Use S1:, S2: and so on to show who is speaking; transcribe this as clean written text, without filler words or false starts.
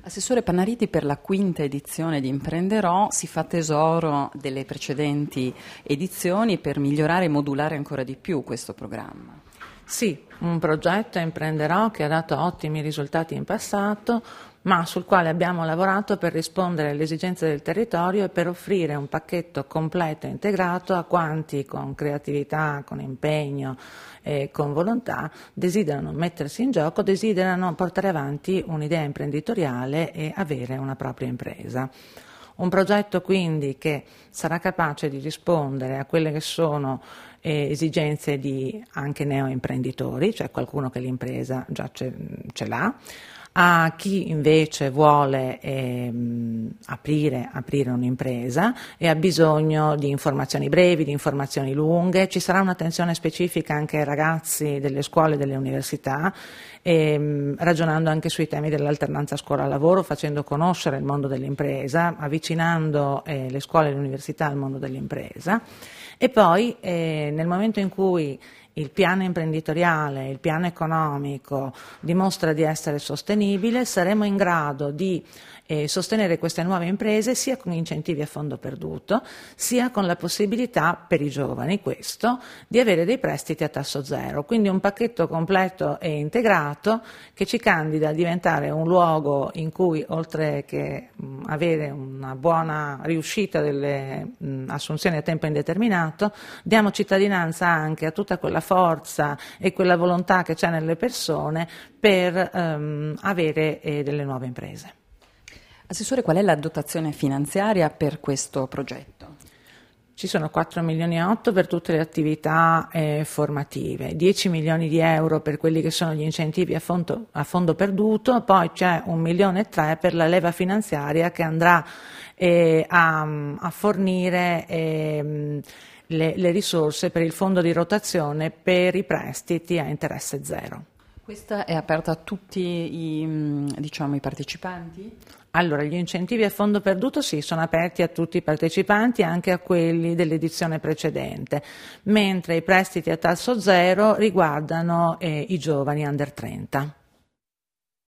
S1: Assessore Pannariti, per la quinta edizione di Imprenderò si fa tesoro delle precedenti edizioni per migliorare e modulare ancora di più questo programma.
S2: Sì, un progetto Imprenderò che ha dato ottimi risultati in passato, ma sul quale abbiamo lavorato per rispondere alle esigenze del territorio e per offrire un pacchetto completo e integrato a quanti con creatività, con impegno e con volontà desiderano mettersi in gioco, desiderano portare avanti un'idea imprenditoriale e avere una propria impresa. Un progetto quindi che sarà capace di rispondere a quelle che sono esigenze di anche neoimprenditori, cioè qualcuno che l'impresa già ce l'ha, a chi invece vuole aprire un'impresa e ha bisogno di informazioni brevi, di informazioni lunghe. Ci sarà un'attenzione specifica anche ai ragazzi delle scuole e delle università, ragionando anche sui temi dell'alternanza scuola-lavoro, facendo conoscere il mondo dell'impresa, avvicinando le scuole e le università al mondo dell'impresa. E poi nel momento in cui il piano imprenditoriale, il piano economico dimostra di essere sostenibile, saremo in grado di sostenere queste nuove imprese sia con incentivi a fondo perduto, sia con la possibilità per i giovani, di avere dei prestiti a tasso zero. Quindi un pacchetto completo e integrato che ci candida a diventare un luogo in cui, oltre che avere una buona riuscita delle assunzioni a tempo indeterminato, diamo cittadinanza anche a tutta quella forza e quella volontà che c'è nelle persone per avere delle nuove imprese.
S1: Assessore, qual è la dotazione finanziaria per questo progetto?
S2: Ci sono 4 milioni e 8 per tutte le attività formative, 10 milioni di euro per quelli che sono gli incentivi a fondo perduto, poi c'è 1 milione e 3 per la leva finanziaria che andrà a fornire le risorse per il fondo di rotazione per i prestiti a interesse zero.
S1: Questa è aperta a tutti i partecipanti?
S2: Allora, gli incentivi a fondo perduto sì, sono aperti a tutti i partecipanti, anche a quelli dell'edizione precedente, mentre i prestiti a tasso zero riguardano i giovani under 30.